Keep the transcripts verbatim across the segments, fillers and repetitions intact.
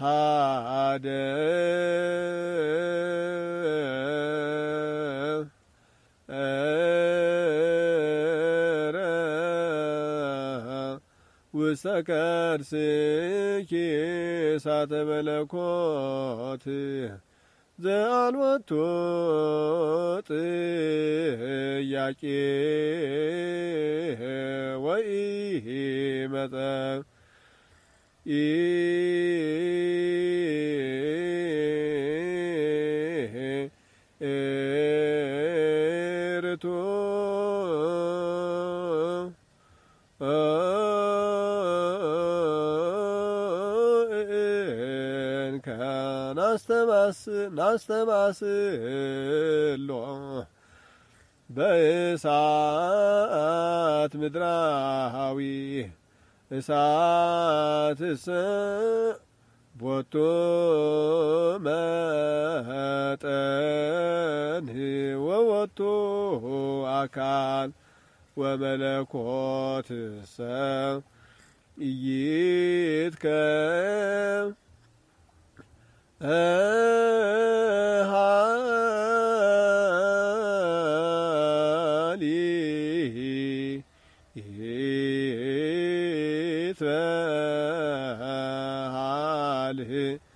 ሃደ ውስተ ከርሥኪ እሳተ መለኮት ዘአልቦቱ ጥያቄ ወኢመጠን ኢርቱ ናስተማስሎ በእሳት ምድራዊ እሳትሰ ቦቱ መጠን ወወቱ አካል ወመለኮትሰ ኢይትከ ሃሊ ኢትበሃልህ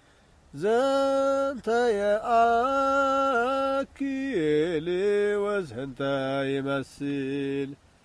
ዘንተ የአክል ወዘንተ ይመስል